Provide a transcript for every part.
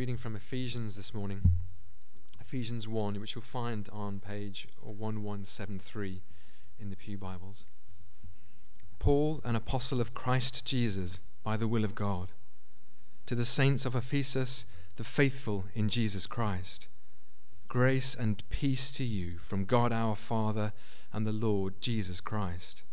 reading from Ephesians this morning, Ephesians 1, which you'll find on page 1173 in the Pew Bibles. Paul, an apostle of Christ Jesus, by the will of God, to the saints of Ephesus, the faithful in Jesus Christ, grace and peace to you from God our Father and the Lord Jesus Christ.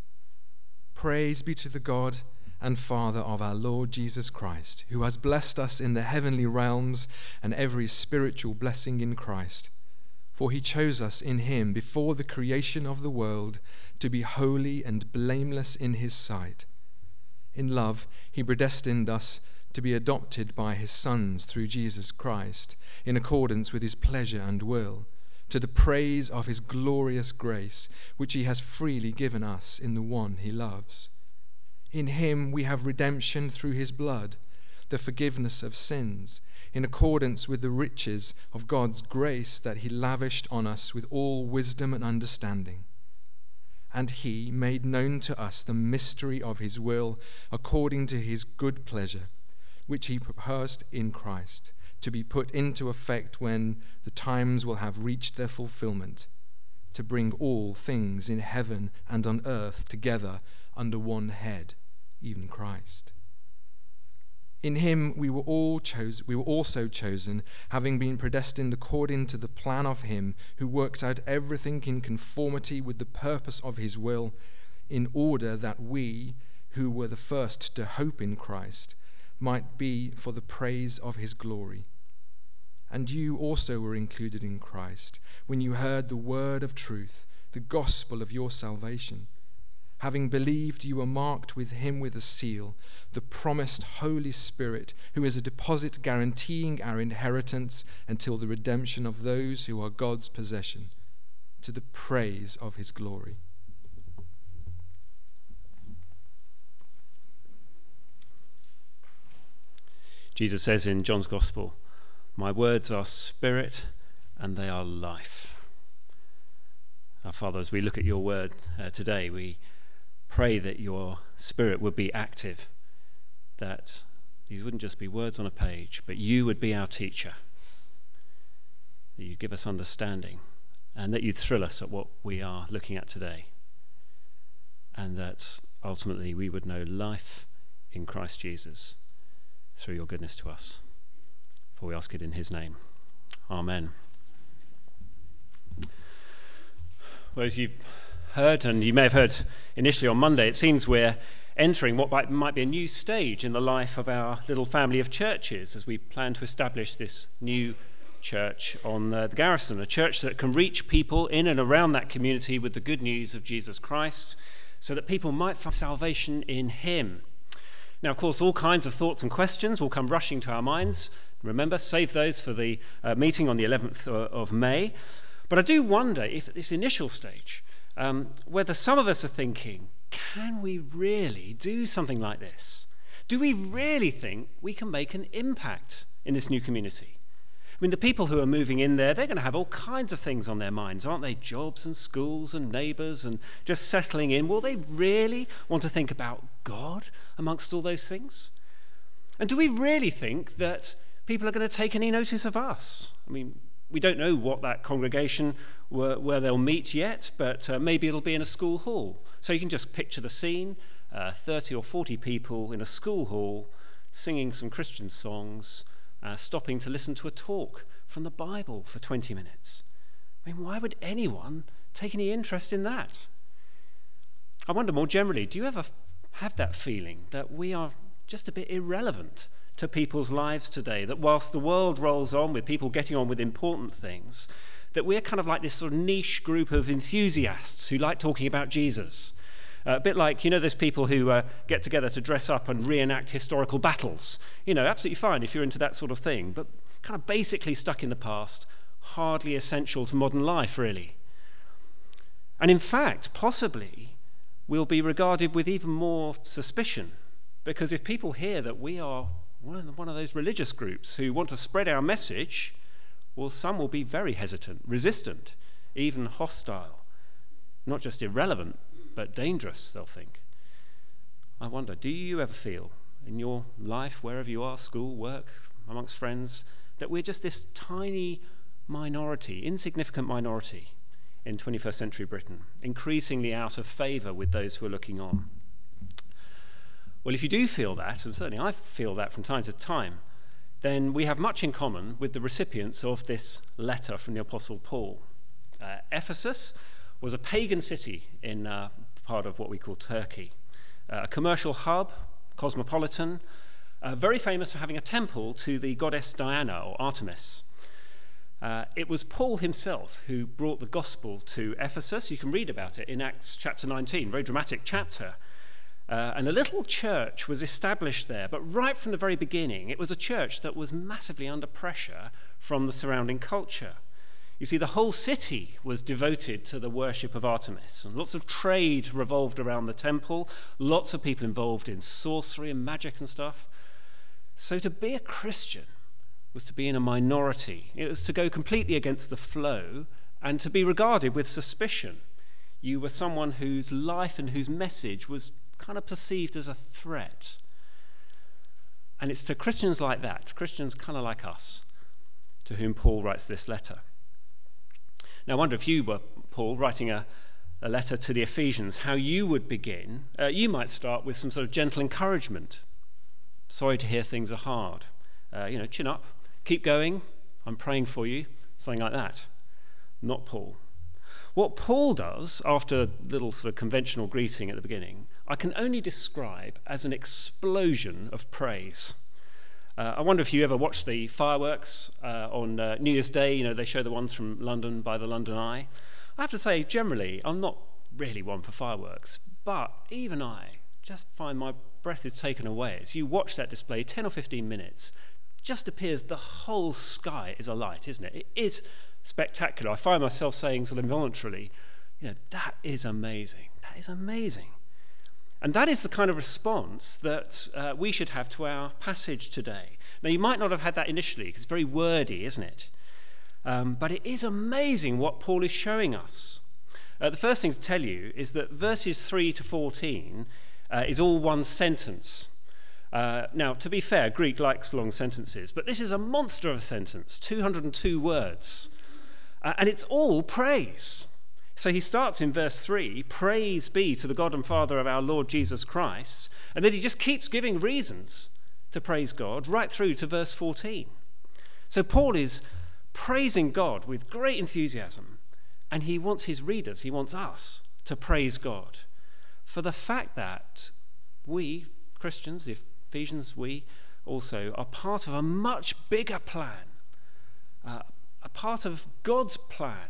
Praise be to the God and Father of our Lord Jesus Christ, who has blessed us in the heavenly realms and every spiritual blessing in Christ. For he chose us in him before the creation of the world to be holy and blameless in his sight. In love, he predestined us to be adopted by his sons through Jesus Christ, in accordance with his pleasure and will, to the praise of his glorious grace, which he has freely given us in the one he loves. In him we have redemption through his blood, the forgiveness of sins, in accordance with the riches of God's grace that he lavished on us with all wisdom and understanding. And he made known to us the mystery of his will according to his good pleasure, which he purposed in Christ, to be put into effect when the times will have reached their fulfillment, to bring all things in heaven and on earth together under one head, even Christ. In him we were also chosen, having been predestined according to the plan of him who works out everything in conformity with the purpose of his will, in order that we, who were the first to hope in Christ, might be for the praise of his glory. And you also were included in Christ when you heard the word of truth, the gospel of your salvation. Having believed, you were marked with him with a seal, the promised Holy Spirit, who is a deposit guaranteeing our inheritance until the redemption of those who are God's possession, to the praise of his glory. Jesus says in John's Gospel, "My words are spirit and they are life." Our Father, as we look at your word today, we pray that your spirit would be active, that these wouldn't just be words on a page, but you would be our teacher, that you'd give us understanding, and that you'd thrill us at what we are looking at today, and that ultimately we would know life in Christ Jesus through your goodness to us. For we ask it in his name. Amen. Well, as you've heard, and you may have heard initially on Monday, it seems we're entering what might be a new stage in the life of our little family of churches as we plan to establish this new church on the Garrison, a church that can reach people in and around that community with the good news of Jesus Christ so that people might find salvation in him. Now, of course, all kinds of thoughts and questions will come rushing to our minds. Remember, save those for the meeting on the 11th of May. But I do wonder if at this initial stage, whether some of us are thinking, can we really do something like this? Do we really think we can make an impact in this new community? I mean, the people who are moving in there, they're going to have all kinds of things on their minds, aren't they? Jobs and schools and neighbours and just settling in. Will they really want to think about God amongst all those things? And do we really think that people are going to take any notice of us? I mean, we don't know what that congregation where they'll meet yet, but maybe it'll be in a school hall. So you can just picture the scene, 30 or 40 people in a school hall singing some Christian songs, stopping to listen to a talk from the Bible for 20 minutes. I mean, why would anyone take any interest in that? I wonder more generally, do you ever have that feeling that we are just a bit irrelevant to people's lives today, that whilst the world rolls on with people getting on with important things, that we're kind of like this sort of niche group of enthusiasts who like talking about Jesus? A bit like, those people who get together to dress up and reenact historical battles. Absolutely fine if you're into that sort of thing, but kind of basically stuck in the past, hardly essential to modern life, really. And in fact, possibly, we'll be regarded with even more suspicion, because if people hear that we are one of those religious groups who want to spread our message, well, some will be very hesitant, resistant, even hostile. Not just irrelevant, but dangerous, they'll think. I wonder, do you ever feel in your life, wherever you are, school, work, amongst friends, that we're just this tiny minority, insignificant minority in 21st century Britain, increasingly out of favour with those who are looking on. Well, if you do feel that, and certainly I feel that from time to time, then we have much in common with the recipients of this letter from the Apostle Paul. Ephesus was a pagan city in part of what we call Turkey, a commercial hub, cosmopolitan, very famous for having a temple to the goddess Diana or Artemis. It was Paul himself who brought the gospel to Ephesus. You can read about it in Acts chapter 19, very dramatic chapter. And a little church was established there, but right from the very beginning, it was a church that was massively under pressure from the surrounding culture. You see, the whole city was devoted to the worship of Artemis, and lots of trade revolved around the temple, lots of people involved in sorcery and magic and stuff. So to be a Christian was to be in a minority. It was to go completely against the flow and to be regarded with suspicion. You were someone whose life and whose message was kind of perceived as a threat. And it's to Christians like that, Christians kind of like us, to whom Paul writes this letter. Now I wonder if you were Paul writing a letter to the Ephesians, how you would begin. You might start with some sort of gentle encouragement. Sorry to hear things are hard. Chin up, keep going, I'm praying for you, something like that. Not Paul. What Paul does, after a little sort of conventional greeting at the beginning, I can only describe as an explosion of praise. I wonder if you ever watched the fireworks on New Year's Day. They show the ones from London by the London Eye. I have to say, generally, I'm not really one for fireworks, but even I just find my breath is taken away. As you watch that display, 10 or 15 minutes, just appears the whole sky is alight, isn't it? It is spectacular. I find myself saying sort of involuntarily, that is amazing. That is amazing. And that is the kind of response that we should have to our passage today. Now, you might not have had that initially, because it's very wordy, isn't it? But it is amazing what Paul is showing us. The first thing to tell you is that verses 3 to 14 is all one sentence. Now, to be fair, Greek likes long sentences, but this is a monster of a sentence, 202 words. And it's all praise. So he starts in verse 3, praise be to the God and Father of our Lord Jesus Christ, and then he just keeps giving reasons to praise God right through to verse 14. So Paul is praising God with great enthusiasm, and he wants his readers, he wants us to praise God for the fact that we, Christians, the Ephesians, we also are part of a much bigger plan, a part of God's plan.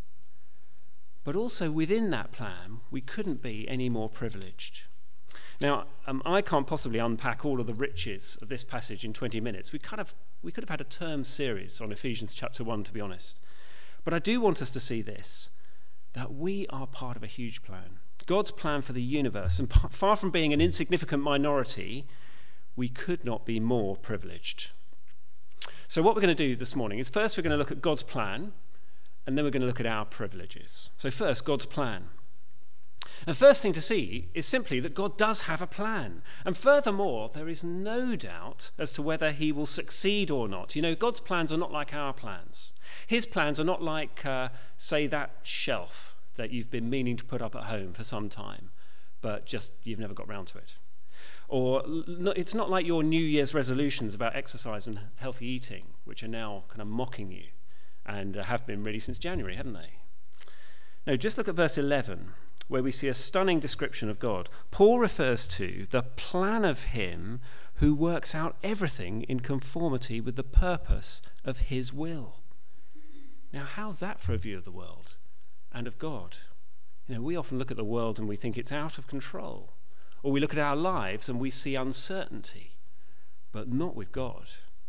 But also within that plan, we couldn't be any more privileged. Now, I can't possibly unpack all of the riches of this passage in 20 minutes. We could have had a term series on Ephesians chapter 1, to be honest. But I do want us to see this, that we are part of a huge plan. God's plan for the universe. And far from being an insignificant minority, we could not be more privileged. So what we're going to do this morning is first we're going to look at God's plan, and then we're going to look at our privileges. So first, God's plan. The first thing to see is simply that God does have a plan. And furthermore, there is no doubt as to whether he will succeed or not. God's plans are not like our plans. His plans are not like, say, that shelf that you've been meaning to put up at home for some time, but just you've never got round to it. Or it's not like your New Year's resolutions about exercise and healthy eating, which are now kind of mocking you. And have been really since January, haven't they? No, just look at verse 11, where we see a stunning description of God. Paul refers to the plan of him who works out everything in conformity with the purpose of his will. Now, how's that for a view of the world and of God? We often look at the world and we think it's out of control. Or we look at our lives and we see uncertainty, but not with God.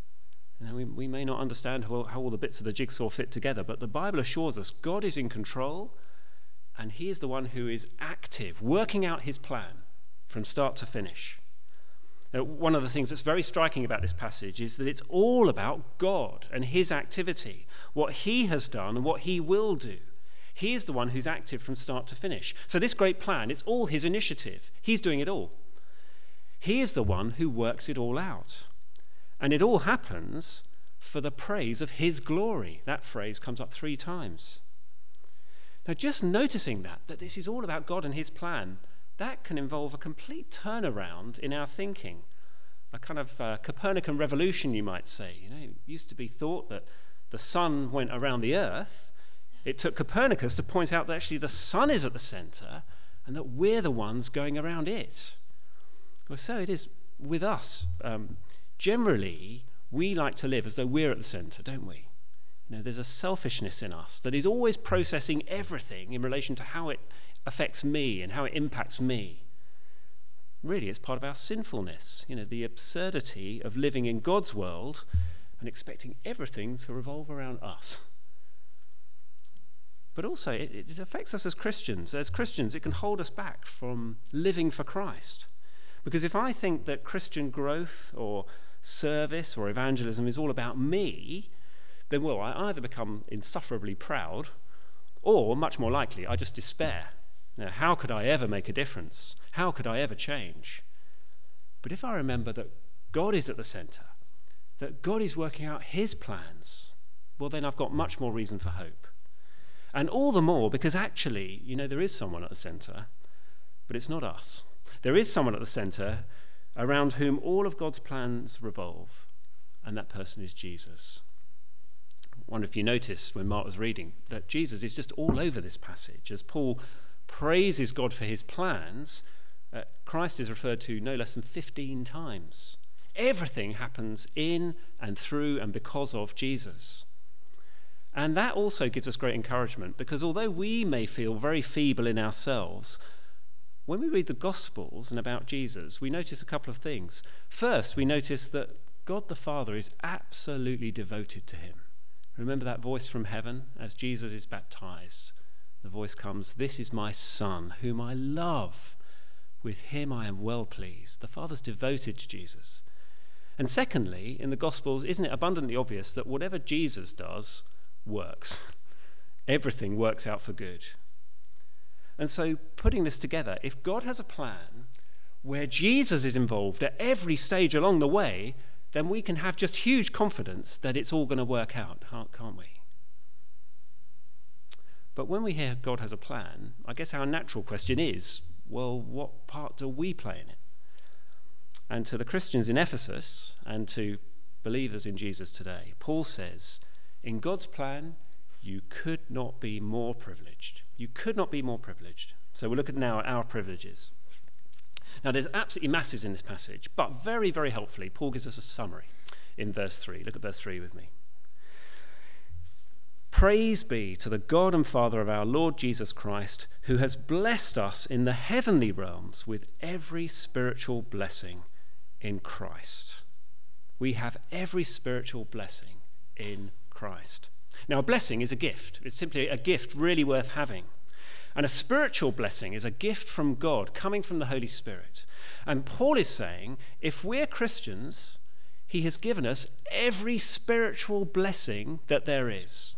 We may not understand how all the bits of the jigsaw fit together, but the Bible assures us God is in control, and he is the one who is active, working out his plan from start to finish. Now, one of the things that's very striking about this passage is that it's all about God and his activity, what he has done and what he will do. He is the one who's active from start to finish. So this great plan, it's all his initiative. He's doing it all. He is the one who works it all out. And it all happens for the praise of his glory. That phrase comes up 3 times. Now, just noticing that this is all about God and his plan, that can involve a complete turnaround in our thinking. A kind of Copernican revolution, you might say. It used to be thought that the sun went around the earth. It took Copernicus to point out that actually the sun is at the center and that we're the ones going around it. Well, so it is with us. Generally, we like to live as though we're at the center, don't we? There's a selfishness in us that is always processing everything in relation to how it affects me and how it impacts me. Really, it's part of our sinfulness, the absurdity of living in God's world and expecting everything to revolve around us. But also, it affects us as Christians. As Christians, it can hold us back from living for Christ. Because if I think that Christian growth or service or evangelism is all about me, then, I either become insufferably proud or, much more likely, I just despair. Now, how could I ever make a difference? How could I ever change? But if I remember that God is at the center, that God is working out his plans, then I've got much more reason for hope. And all the more because actually, there is someone at the center, but it's not us. There is someone at the center around whom all of God's plans revolve, and that person is Jesus. I wonder if you noticed when Mark was reading that Jesus is just all over this passage. As Paul praises God for his plans, Christ is referred to no less than 15 times. Everything happens in and through and because of Jesus. And that also gives us great encouragement, because although we may feel very feeble in ourselves, when we read the Gospels and about Jesus, we notice a couple of things. First, we notice that God the Father is absolutely devoted to him. Remember that voice from heaven as Jesus is baptized? The voice comes, "This is my Son, whom I love. With him I am well pleased." The Father's devoted to Jesus. And secondly, in the Gospels, isn't it abundantly obvious that whatever Jesus does works? Everything works out for good. And so, putting this together, if God has a plan where Jesus is involved at every stage along the way, then we can have just huge confidence that it's all going to work out, can't we? But when we hear God has a plan, I guess our natural question is, what part do we play in it? And to the Christians in Ephesus and to believers in Jesus today, Paul says, in God's plan, you could not be more privileged. You could not be more privileged. So we'll look at now our privileges. Now, there's absolutely masses in this passage, but very, very helpfully, Paul gives us a summary in verse 3. Look at verse 3 with me. Praise be to the God and Father of our Lord Jesus Christ, who has blessed us in the heavenly realms with every spiritual blessing in Christ. We have every spiritual blessing in Christ. Now, a blessing is a gift. It's simply a gift really worth having. And a spiritual blessing is a gift from God coming from the Holy Spirit. And Paul is saying, if we're Christians, he has given us every spiritual blessing that there is.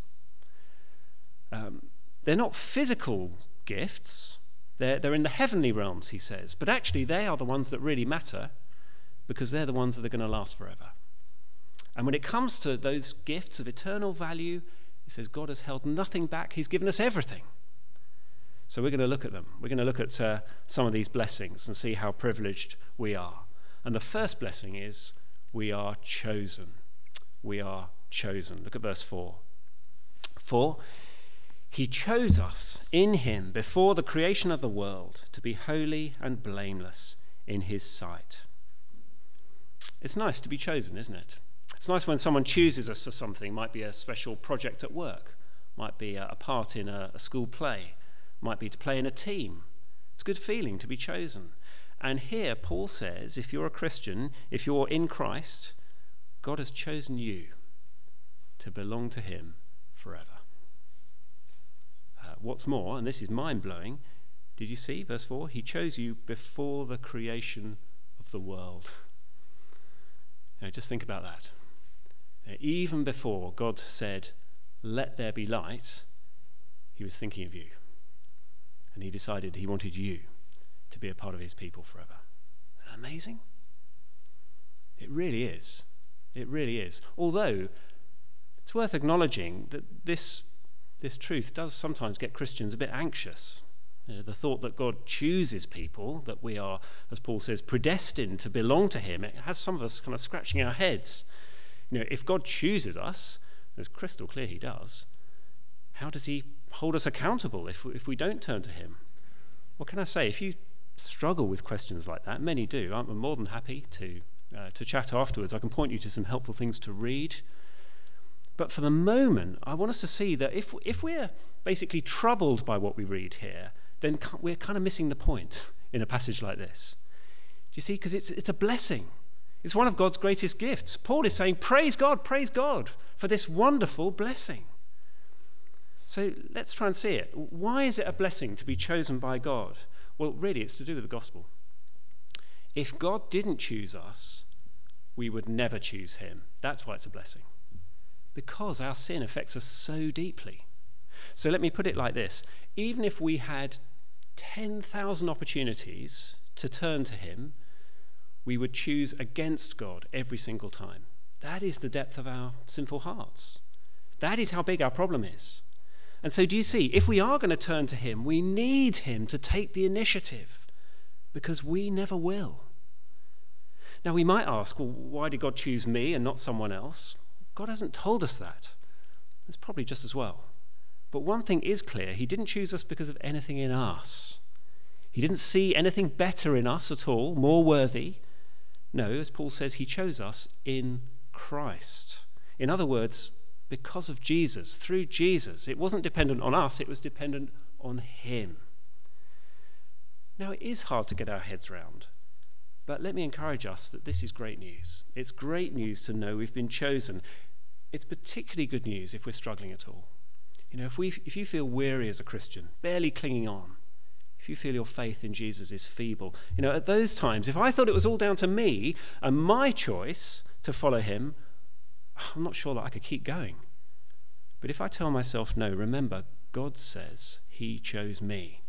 They're not physical gifts. They're in the heavenly realms, he says. But actually, they are the ones that really matter, because they're the ones that are going to last forever. And when it comes to those gifts of eternal value, he says God has held nothing back. He's given us everything. So we're going to look at them. We're going to look at some of these blessings and see how privileged we are. And the first blessing is we are chosen. We are chosen. Look at verse 4. For he chose us in him before the creation of the world to be holy and blameless in his sight. It's nice to be chosen, isn't it? It's nice when someone chooses us for something. It might be a special project at work, might be a part in a school play, might be to play in a team. It's a good feeling to be chosen. And here Paul says, if you're a Christian, if you're in Christ, God has chosen you to belong to him forever. What's more, and this is mind-blowing, did you see verse 4? He chose you before the creation of the world. Now, just think about that. Even before God said, let there be light, he was thinking of you. And he decided he wanted you to be a part of his people forever. Isn't that amazing? It really is. It really is. Although it's worth acknowledging that this truth does sometimes get Christians a bit anxious. The thought that God chooses people, that we are, as Paul says, predestined to belong to him, it has some of us kind of scratching our heads. If God chooses us, it's crystal clear he does, how does he hold us accountable if we don't turn to him? What can I say? If you struggle with questions like that, many do, I'm more than happy to chat afterwards. I can point you to some helpful things to read. But for the moment, I want us to see that if we're basically troubled by what we read here, then we're kind of missing the point in a passage like this. Do you see? Because it's a blessing. It's one of God's greatest gifts. Paul is saying, praise God for this wonderful blessing. So let's try and see it. Why is it a blessing to be chosen by God? Well, really, it's to do with the gospel. If God didn't choose us, we would never choose him. That's why it's a blessing. Because our sin affects us so deeply. So let me put it like this. Even if we had 10,000 opportunities to turn to him, we would choose against God every single time. That is the depth of our sinful hearts. That is how big our problem is. And so do you see, if we are going to turn to him, we need him to take the initiative, because we never will. Now we might ask, well, why did God choose me and not someone else? God hasn't told us that. That's probably just as well. But one thing is clear, he didn't choose us because of anything in us. He didn't see anything better in us at all, more worthy. No, as Paul says, he chose us in Christ. In other words, because of Jesus, through Jesus. It wasn't dependent on us, it was dependent on him. Now, it is hard to get our heads around, but let me encourage us that this is great news. It's great news to know we've been chosen. It's particularly good news if we're struggling at all. If you feel weary as a Christian, barely clinging on, if you feel your faith in Jesus is feeble, at those times, if I thought it was all down to me and my choice to follow him, I'm not sure that I could keep going. But if I tell myself, no, remember, God says he chose me.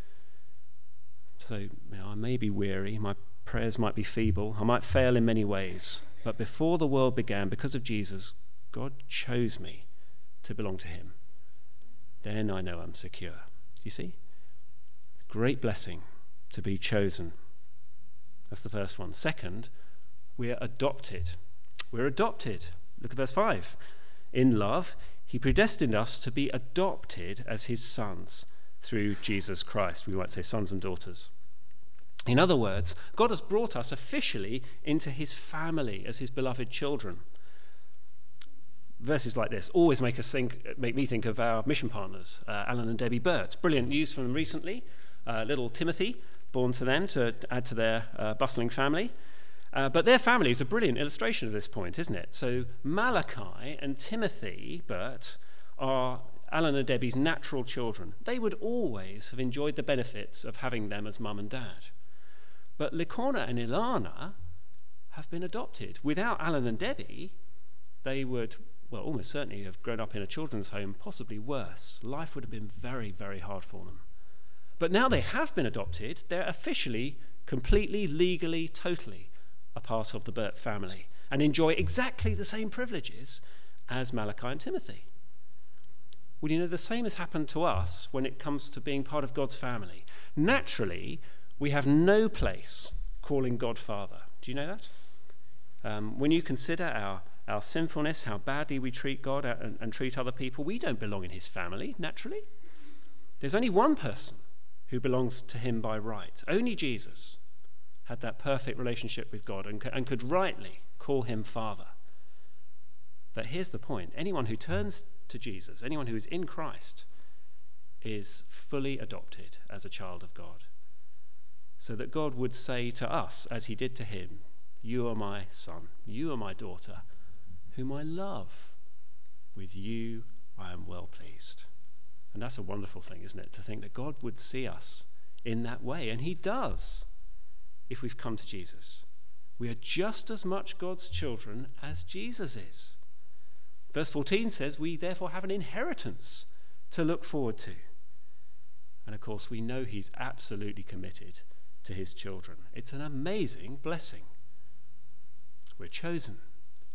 So I may be weary, my prayers might be feeble, I might fail in many ways, but before the world began, because of Jesus, God chose me to belong to him. Then I know I'm secure. Do you see? Great blessing to be chosen. That's the first one. Second, we're adopted. We're adopted. Look at verse 5. In love, he predestined us to be adopted as his sons through Jesus Christ. We might say sons and daughters. In other words, God has brought us officially into his family as his beloved children. Verses like this always make me think of our mission partners, Alan and Debbie Burt. Brilliant news from them recently. Little Timothy, born to them to add to their bustling family. But their family is a brilliant illustration of this point, isn't it? So Malachi and Timothy Burt are Alan and Debbie's natural children. They would always have enjoyed the benefits of having them as mum and dad. But Likorna and Ilana have been adopted. Without Alan and Debbie, they would, almost certainly have grown up in a children's home, possibly worse. Life would have been very, very hard for them. But now they have been adopted, they're officially, completely, legally, totally a part of the Burt family and enjoy exactly the same privileges as Malachi and Timothy. Well, the same has happened to us when it comes to being part of God's family. Naturally, we have no place calling God Father. Do you know that? When you consider our sinfulness, how badly we treat God and treat other people, we don't belong in his family, naturally. There's only one person who belongs to him by right. Only Jesus had that perfect relationship with God and could rightly call him Father. But here's the point. Anyone who turns to Jesus, anyone who is in Christ, is fully adopted as a child of God. So that God would say to us, as he did to him, you are my son, you are my daughter, whom I love. With you I am well pleased. And that's a wonderful thing, isn't it? To think that God would see us in that way. And he does, if we've come to Jesus. We are just as much God's children as Jesus is. Verse 14 says, we therefore have an inheritance to look forward to. And of course, we know he's absolutely committed to his children. It's an amazing blessing. We're chosen.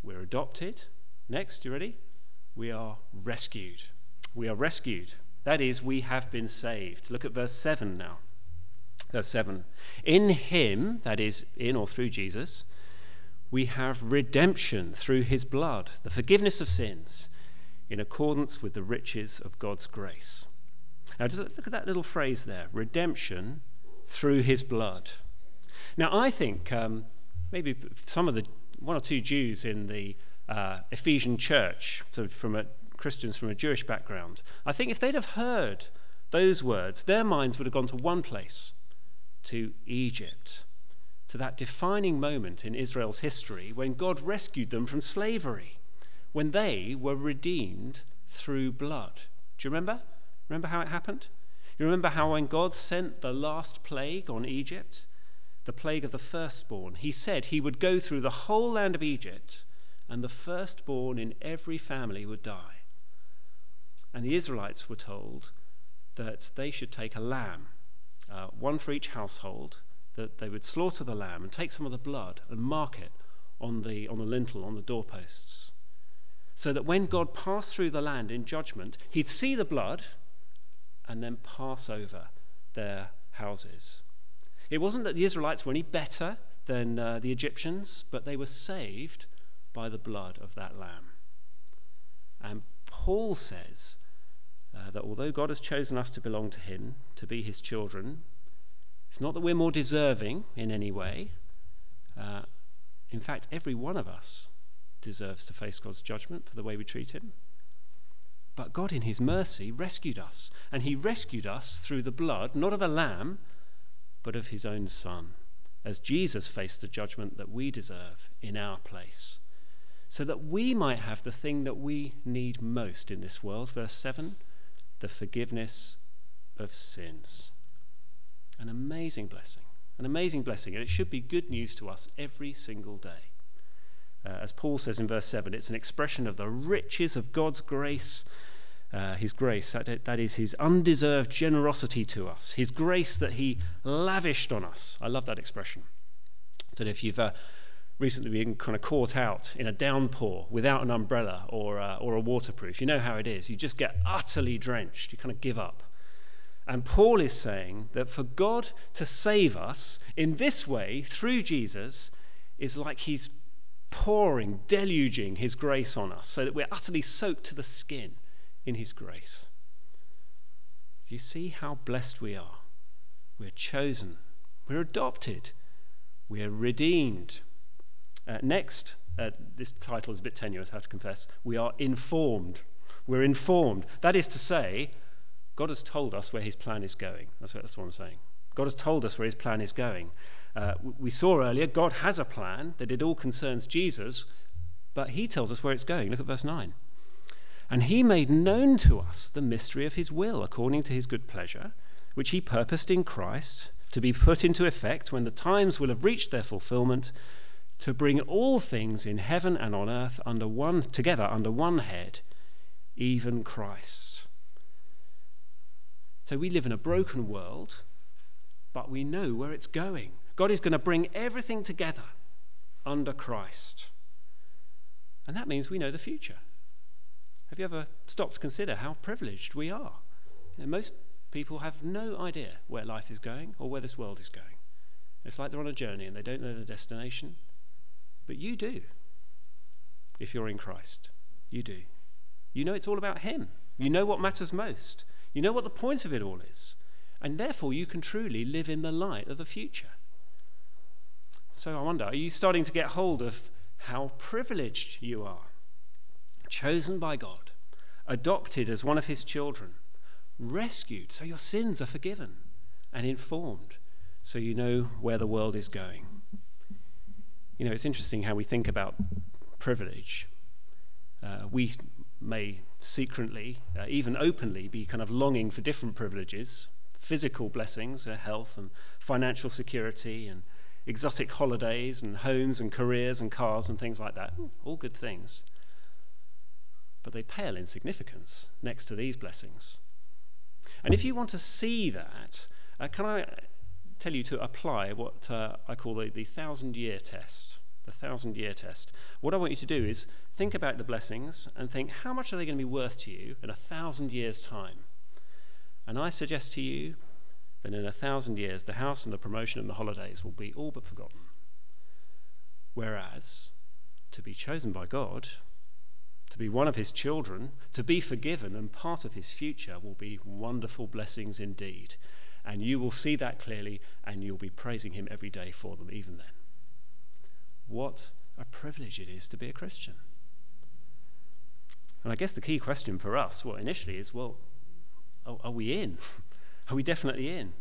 We're adopted. Next, you ready? We are rescued. We are rescued. That is, we have been saved. Look at verse 7 now. Verse 7. In him, that is, in or through Jesus, we have redemption through his blood, the forgiveness of sins, in accordance with the riches of God's grace. Now, just look at that little phrase there, redemption through his blood. Now, I think maybe some of the one or two Jews in the Ephesian church, so Christians from a Jewish background, I think if they'd have heard those words, their minds would have gone to one place, to Egypt, to that defining moment in Israel's history when God rescued them from slavery, when they were redeemed through blood. Do you remember? Remember how it happened? You remember how when God sent the last plague on Egypt, the plague of the firstborn, he said he would go through the whole land of Egypt and the firstborn in every family would die. And the Israelites were told that they should take a lamb, one for each household, that they would slaughter the lamb and take some of the blood and mark it on the lintel, on the doorposts, so that when God passed through the land in judgment, he'd see the blood and then pass over their houses. It wasn't that the Israelites were any better than the Egyptians, but they were saved by the blood of that lamb. And Paul says that although God has chosen us to belong to him, to be his children, it's not that we're more deserving in any way. In fact, every one of us deserves to face God's judgment for the way we treat him. But God in his mercy rescued us, and he rescued us through the blood, not of a lamb, but of his own son, as Jesus faced the judgment that we deserve in our place, so that we might have the thing that we need most in this world. Verse 7, the forgiveness of sins. An amazing blessing, and it should be good news to us every single day. As Paul says in verse 7, it's an expression of the riches of God's grace, his grace, that is his undeserved generosity to us, his grace that he lavished on us. I love that expression. I don't know if you've recently been kind of caught out in a downpour without an umbrella or a waterproof. You know how it is. You just get utterly drenched. You kind of give up. And Paul is saying that for God to save us in this way, through Jesus, is like he's pouring, deluging his grace on us so that we're utterly soaked to the skin in his grace. Do you see how blessed we are? We're chosen. We're adopted. We're redeemed. Next, this title is a bit tenuous, I have to confess. We are informed. We're informed. That is to say, God has told us where his plan is going. That's what I'm saying. God has told us where his plan is going. We saw earlier, God has a plan, that it all concerns Jesus, but he tells us where it's going. Look at verse 9. And he made known to us the mystery of his will, according to his good pleasure, which he purposed in Christ to be put into effect when the times will have reached their fulfillment, to bring all things in heaven and on earth together under one head, even Christ. So we live in a broken world, but we know where it's going. God is going to bring everything together under Christ. And that means we know the future. Have you ever stopped to consider how privileged we are? Most people have no idea where life is going or where this world is going. It's like they're on a journey and they don't know the destination. But you do. If you're in Christ, you do. You know it's all about him. You know what matters most. You know what the point of it all is. And therefore you can truly live in the light of the future. So I wonder, are you starting to get hold of how privileged you are? Chosen by God, adopted as one of his children, rescued so your sins are forgiven, and informed so you know where the world is going. You know, it's interesting how we think about privilege. We may secretly, even openly, be kind of longing for different privileges, physical blessings, health and financial security and exotic holidays and homes and careers and cars and things like that. All good things. But they pale in significance next to these blessings. And if you want to see that, can I tell you to apply what I call the 1,000-year test? the 1,000-year test. What I want you to do is think about the blessings and think, how much are they going to be worth to you in 1,000 years' time? And I suggest to you that in 1,000 years, the house and the promotion and the holidays will be all but forgotten. Whereas, to be chosen by God, to be one of his children, to be forgiven and part of his future will be wonderful blessings indeed. And you will see that clearly, and you'll be praising him every day for them, even then. What a privilege it is to be a Christian. And I guess the key question for us, initially is, are we in? Are we definitely in?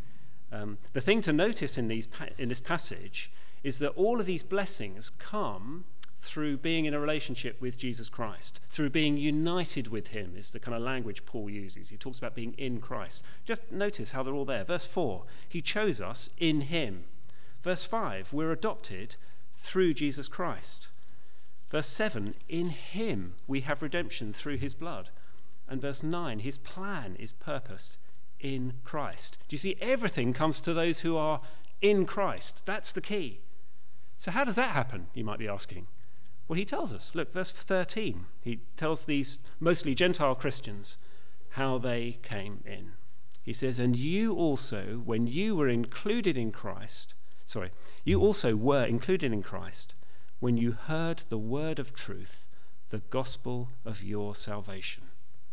The thing to notice in this passage is that all of these blessings come through being in a relationship with Jesus Christ, through being united with him is the kind of language Paul uses. He talks about being in Christ. Just notice how they're all there. Verse 4, he chose us in him. Verse 5, we're adopted through Jesus Christ. Verse 7, in him we have redemption through his blood. And verse 9, his plan is purposed in Christ. Do you see? Everything comes to those who are in Christ. That's the key. So how does that happen, you might be asking? Well, he tells us. Look, verse 13. He tells these mostly Gentile Christians how they came in. He says, and you also, when you were included in Christ, you also were included in Christ when you heard the word of truth, the gospel of your salvation.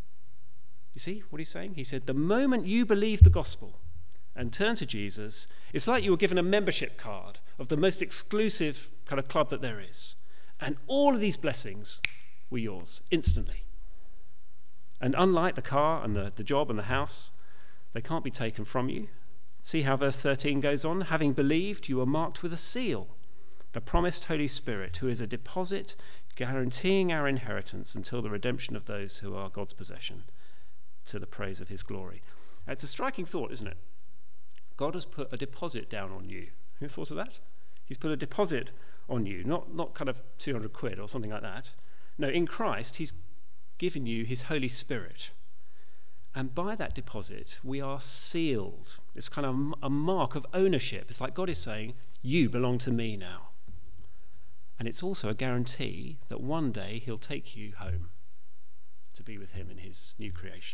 You see what he's saying? He said, the moment you believe the gospel and turn to Jesus, it's like you were given a membership card of the most exclusive kind of club that there is. And all of these blessings were yours instantly. And unlike the car and the job and the house, they can't be taken from you. See how verse 13 goes on? Having believed, you are marked with a seal, the promised Holy Spirit, who is a deposit guaranteeing our inheritance until the redemption of those who are God's possession, to the praise of his glory. It's a striking thought, isn't it? God has put a deposit down on you. Who thought of that? He's put a deposit on you, not kind of 200 quid or something like that. No, in Christ, he's given you his Holy Spirit. And by that deposit, we are sealed. It's kind of a mark of ownership. It's like God is saying, you belong to me now. And it's also a guarantee that one day he'll take you home to be with him in his new creation.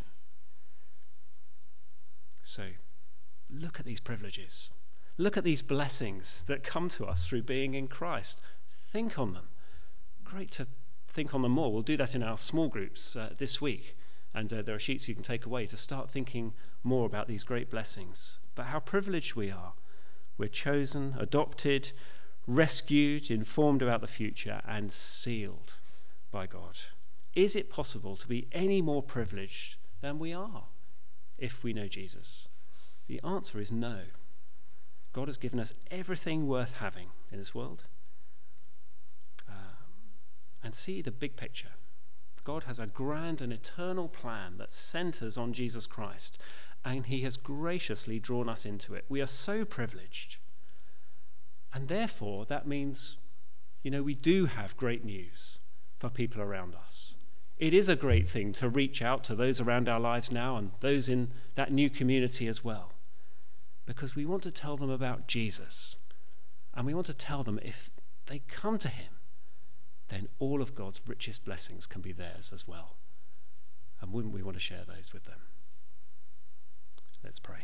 So, look at these privileges. Look at these blessings that come to us through being in Christ. Think on them. Great to think on them more. We'll do that in our small groups this week. And there are sheets you can take away to start thinking more about these great blessings. But how privileged we are. We're chosen, adopted, rescued, informed about the future, and sealed by God. Is it possible to be any more privileged than we are if we know Jesus? The answer is no. God has given us everything worth having in this world. And see the big picture. God has a grand and eternal plan that centers on Jesus Christ, and he has graciously drawn us into it. We are so privileged. And therefore, that means, we do have great news for people around us. It is a great thing to reach out to those around our lives now and those in that new community as well, because we want to tell them about Jesus, and we want to tell them if they come to him, then all of God's richest blessings can be theirs as well. And wouldn't we want to share those with them? Let's pray.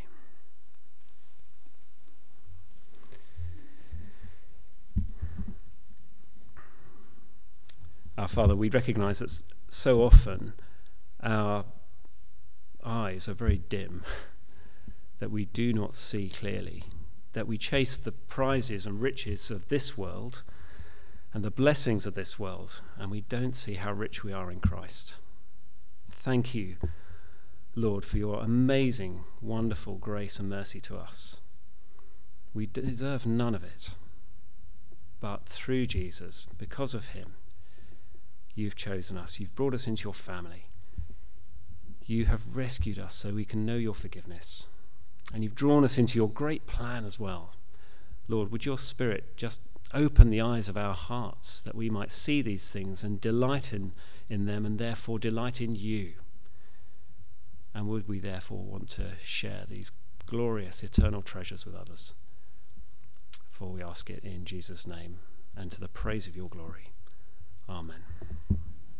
Our Father, we recognize that so often our eyes are very dim, that we do not see clearly, that we chase the prizes and riches of this world and the blessings of this world, and we don't see how rich we are in Christ. Thank you, Lord, for your amazing, wonderful grace and mercy to us. We deserve none of it, but through Jesus, because of him, you've chosen us. You've brought us into your family. You have rescued us so we can know your forgiveness. And you've drawn us into your great plan as well. Lord, would your Spirit just open the eyes of our hearts that we might see these things and delight in them, and therefore delight in you. And would we therefore want to share these glorious eternal treasures with others? For we ask it in Jesus' name. and to the praise of your glory. Amen.